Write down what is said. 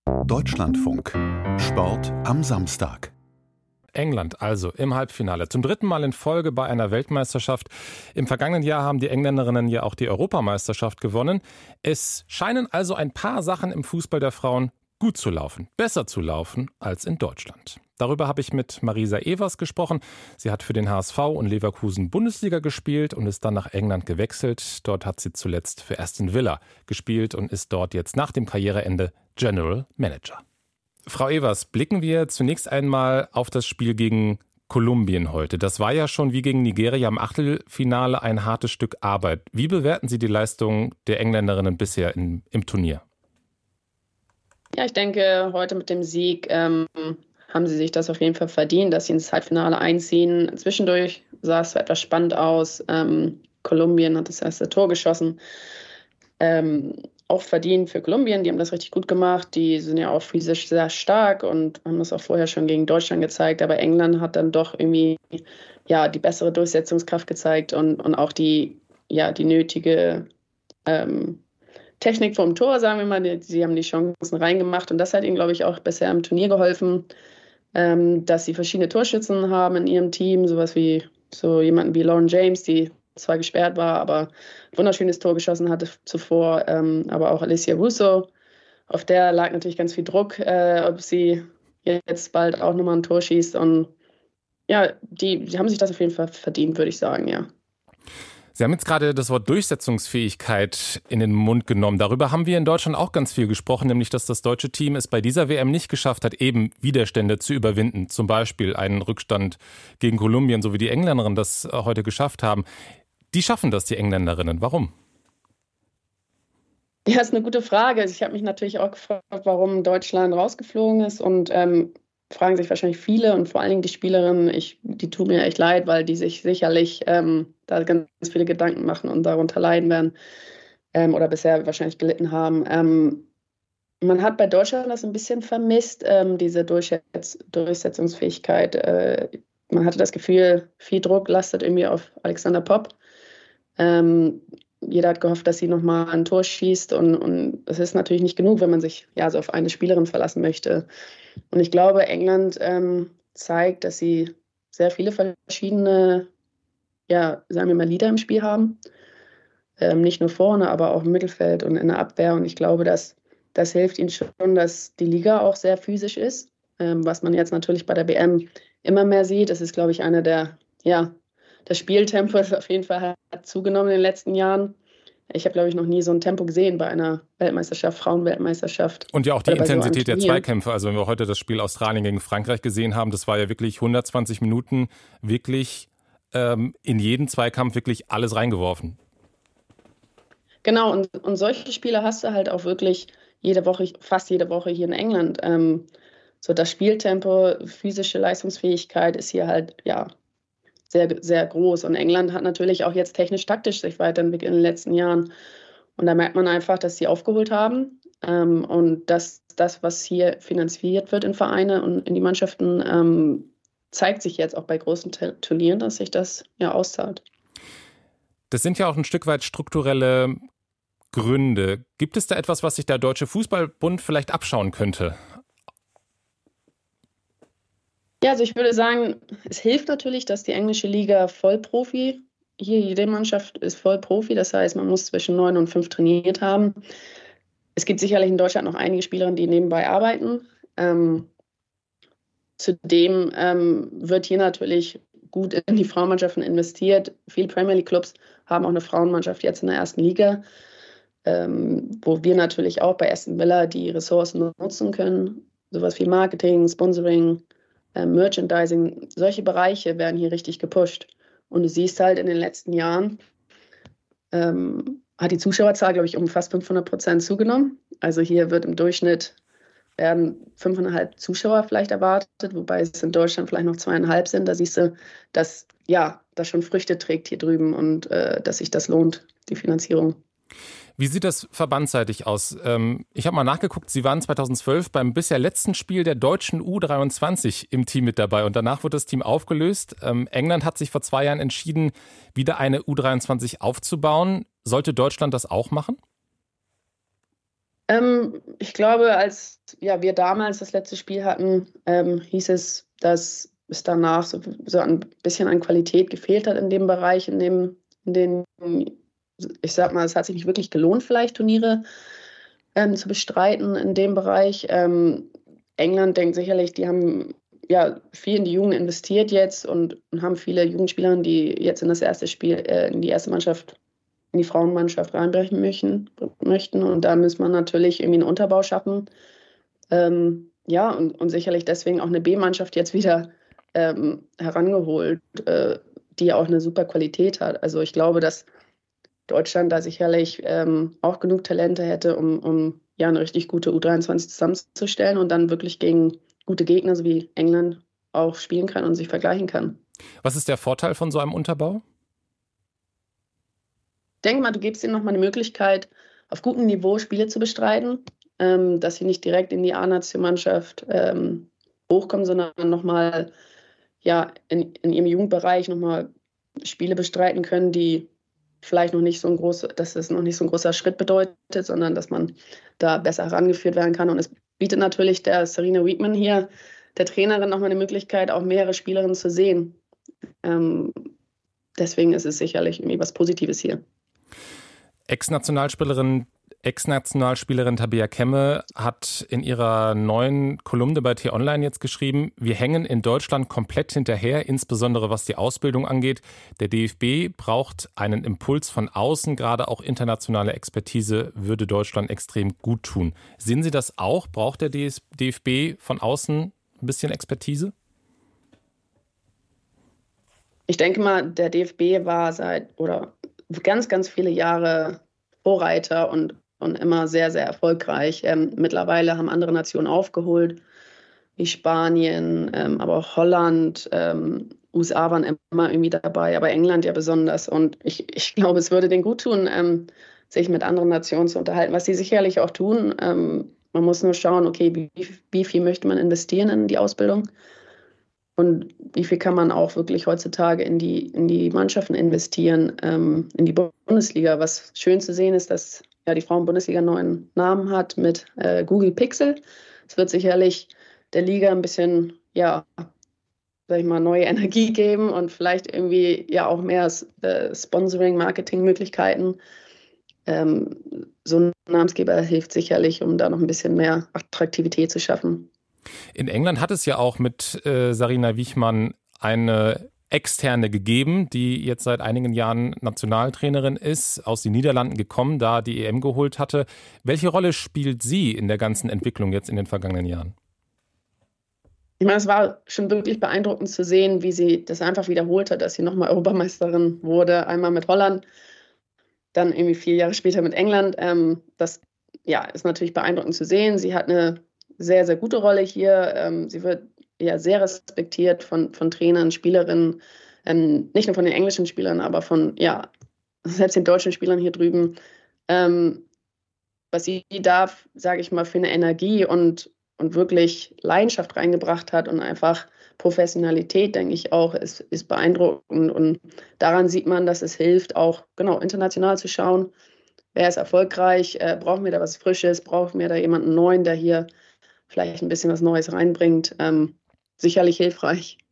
Deutschlandfunk. Sport am Samstag. England also im Halbfinale. Zum dritten Mal in Folge bei einer Weltmeisterschaft. Im vergangenen Jahr haben die Engländerinnen ja auch die Europameisterschaft gewonnen. Es scheinen also ein paar Sachen im Fußball der Frauen gut zu laufen, besser zu laufen als in Deutschland. Darüber habe ich mit Marisa Evers gesprochen. Sie hat für den HSV und Leverkusen Bundesliga gespielt und ist dann nach England gewechselt. Dort hat sie zuletzt für Aston Villa gespielt und ist dort jetzt nach dem Karriereende General Manager. Frau Evers, blicken wir zunächst einmal auf das Spiel gegen Kolumbien heute. Das war ja schon wie gegen Nigeria im Achtelfinale ein hartes Stück Arbeit. Wie bewerten Sie die Leistung der Engländerinnen bisher im Turnier? Ja, ich denke, heute mit dem Sieg haben sie sich das auf jeden Fall verdient, dass sie ins Halbfinale einziehen. Zwischendurch sah es etwas spannend aus. Kolumbien hat das erste Tor geschossen. Auch verdient für Kolumbien, die haben das richtig gut gemacht. Die sind ja auch physisch sehr stark und haben das auch vorher schon gegen Deutschland gezeigt. Aber England hat dann doch irgendwie die bessere Durchsetzungskraft gezeigt und auch die nötige Technik vom Tor, sagen wir mal. Sie haben die Chancen reingemacht und das hat ihnen, glaube ich, auch bisher im Turnier geholfen, dass sie verschiedene Torschützen haben in ihrem Team, sowas wie so jemanden wie Lauren James, die zwar gesperrt war, aber ein wunderschönes Tor geschossen hatte zuvor, aber auch Alicia Russo, auf der lag natürlich ganz viel Druck, ob sie jetzt bald auch nochmal ein Tor schießt und ja, die haben sich das auf jeden Fall verdient, würde ich sagen, ja. Sie haben jetzt gerade das Wort Durchsetzungsfähigkeit in den Mund genommen. Darüber haben wir in Deutschland auch ganz viel gesprochen, nämlich dass das deutsche Team es bei dieser WM nicht geschafft hat, eben Widerstände zu überwinden. Zum Beispiel einen Rückstand gegen Kolumbien, so wie die Engländerinnen das heute geschafft haben. Die schaffen das, die Engländerinnen. Warum? Ja, ist eine gute Frage. Ich habe mich natürlich auch gefragt, warum Deutschland rausgeflogen ist und fragen sich wahrscheinlich viele und vor allen Dingen die Spielerinnen, die tun mir echt leid, weil die sich sicherlich da ganz viele Gedanken machen und darunter leiden werden oder bisher wahrscheinlich gelitten haben. Man hat bei Deutschland das ein bisschen vermisst, diese Durchsetzungsfähigkeit. Man hatte das Gefühl, viel Druck lastet irgendwie auf Alexander Popp. Jeder hat gehofft, dass sie nochmal ein Tor schießt und es ist natürlich nicht genug, wenn man sich so auf eine Spielerin verlassen möchte. Und ich glaube, England zeigt, dass sie sehr viele verschiedene, sagen wir mal, Leader im Spiel haben. Nicht nur vorne, aber auch im Mittelfeld und in der Abwehr. Und ich glaube, das hilft ihnen schon, dass die Liga auch sehr physisch ist, was man jetzt natürlich bei der WM immer mehr sieht. Das ist, glaube ich, das Spieltempo ist auf jeden Fall hat zugenommen in den letzten Jahren. Ich habe, glaube ich, noch nie so ein Tempo gesehen bei einer Weltmeisterschaft, Frauenweltmeisterschaft. Und ja auch die Intensität der Zweikämpfe. Also wenn wir heute das Spiel Australien gegen Frankreich gesehen haben, das war ja wirklich 120 Minuten wirklich in jeden Zweikampf wirklich alles reingeworfen. Genau, und solche Spiele hast du halt auch wirklich fast jede Woche hier in England. So das Spieltempo, physische Leistungsfähigkeit ist hier halt, sehr, sehr groß. Und England hat natürlich auch jetzt technisch-taktisch sich weiterentwickelt in den letzten Jahren. Und da merkt man einfach, dass sie aufgeholt haben und dass das, was hier finanziert wird in Vereine und in die Mannschaften, zeigt sich jetzt auch bei großen Turnieren, dass sich das auszahlt. Das sind ja auch ein Stück weit strukturelle Gründe. Gibt es da etwas, was sich der Deutsche Fußballbund vielleicht abschauen könnte? Ja, also ich würde sagen, es hilft natürlich, dass die englische Liga Vollprofi, hier jede Mannschaft ist Vollprofi, das heißt, man muss zwischen 9 und 5 trainiert haben. Es gibt sicherlich in Deutschland noch einige Spielerinnen, die nebenbei arbeiten. Zudem wird hier natürlich gut in die Frauenmannschaften investiert. Viele Premier League Clubs haben auch eine Frauenmannschaft jetzt in der ersten Liga, wo wir natürlich auch bei Aston Villa die Ressourcen nutzen können. Sowas wie Marketing, Sponsoring, Merchandising, solche Bereiche werden hier richtig gepusht. Und du siehst halt in den letzten Jahren, hat die Zuschauerzahl, glaube ich, um fast 500% zugenommen. Also hier wird im Durchschnitt werden 5,5 Zuschauer vielleicht erwartet, wobei es in Deutschland vielleicht noch 2,5 sind. Da siehst du, dass das schon Früchte trägt hier drüben und dass sich das lohnt, die Finanzierung. Wie sieht das verbandsseitig aus? Ich habe mal nachgeguckt, Sie waren 2012 beim bisher letzten Spiel der deutschen U23 im Team mit dabei und danach wurde das Team aufgelöst. England hat sich vor 2 Jahren entschieden, wieder eine U23 aufzubauen. Sollte Deutschland das auch machen? Ich glaube, als wir damals das letzte Spiel hatten, hieß es, dass es danach so ein bisschen an Qualität gefehlt hat in dem Bereich, in den, ich sag mal, es hat sich nicht wirklich gelohnt, vielleicht Turniere zu bestreiten in dem Bereich. England denkt sicherlich, die haben ja viel in die Jugend investiert jetzt und haben viele Jugendspieler, die jetzt in das erste Spiel, in die erste Mannschaft, in die Frauenmannschaft reinbrechen möchten. Und da muss man natürlich irgendwie einen Unterbau schaffen. Und sicherlich deswegen auch eine B-Mannschaft jetzt wieder herangeholt, die auch eine super Qualität hat. Also ich glaube, dass Deutschland da sicherlich auch genug Talente hätte, um eine richtig gute U23 zusammenzustellen und dann wirklich gegen gute Gegner, so wie England, auch spielen kann und sich vergleichen kann. Was ist der Vorteil von so einem Unterbau? Ich denke mal, du gibst ihnen nochmal eine Möglichkeit, auf gutem Niveau Spiele zu bestreiten, dass sie nicht direkt in die A-Nationalmannschaft hochkommen, sondern nochmal in ihrem Jugendbereich nochmal Spiele bestreiten können, die vielleicht noch nicht so ein großer, dass es noch nicht so ein großer Schritt bedeutet, sondern dass man da besser herangeführt werden kann. Und es bietet natürlich der Sarina Wiegman hier, der Trainerin, nochmal eine Möglichkeit, auch mehrere Spielerinnen zu sehen. Deswegen ist es sicherlich irgendwie was Positives hier. Ex-Nationalspielerin Tabea Kemme hat in ihrer neuen Kolumne bei T-Online jetzt geschrieben, wir hängen in Deutschland komplett hinterher, insbesondere was die Ausbildung angeht. Der DFB braucht einen Impuls von außen, gerade auch internationale Expertise würde Deutschland extrem gut tun. Sehen Sie das auch? Braucht der DFB von außen ein bisschen Expertise? Ich denke mal, der DFB war ganz, ganz viele Jahre Vorreiter und immer sehr, sehr erfolgreich. Mittlerweile haben andere Nationen aufgeholt, wie Spanien, aber auch Holland, USA waren immer irgendwie dabei, aber England ja besonders. Und ich glaube, es würde denen gut tun, sich mit anderen Nationen zu unterhalten, was sie sicherlich auch tun. Man muss nur schauen, okay, wie viel möchte man investieren in die Ausbildung? Und wie viel kann man auch wirklich heutzutage in die Mannschaften investieren, in die Bundesliga? Was schön zu sehen ist, dass die Frauen-Bundesliga einen neuen Namen hat mit Google Pixel. Es wird sicherlich der Liga ein bisschen, neue Energie geben und vielleicht irgendwie auch mehr Sponsoring, Marketingmöglichkeiten. So ein Namensgeber hilft sicherlich, um da noch ein bisschen mehr Attraktivität zu schaffen. In England hat es ja auch mit Sarina Wiegman eine Externe gegeben, die jetzt seit einigen Jahren Nationaltrainerin ist, aus den Niederlanden gekommen, da die EM geholt hatte. Welche Rolle spielt sie in der ganzen Entwicklung jetzt in den vergangenen Jahren? Ich meine, es war schon wirklich beeindruckend zu sehen, wie sie das einfach wiederholt hat, dass sie nochmal Europameisterin wurde, einmal mit Holland, dann irgendwie 4 Jahre später mit England. Das ist natürlich beeindruckend zu sehen. Sie hat eine sehr, sehr gute Rolle hier. Sie wird sehr respektiert von Trainern, Spielerinnen, nicht nur von den englischen Spielern, aber von selbst den deutschen Spielern hier drüben. Was sie da, sage ich mal, für eine Energie und wirklich Leidenschaft reingebracht hat und einfach Professionalität, denke ich auch, ist beeindruckend. Und daran sieht man, dass es hilft, auch international zu schauen, wer ist erfolgreich, brauchen wir da was Frisches, brauchen wir da jemanden Neuen, der hier vielleicht ein bisschen was Neues reinbringt. Sicherlich hilfreich.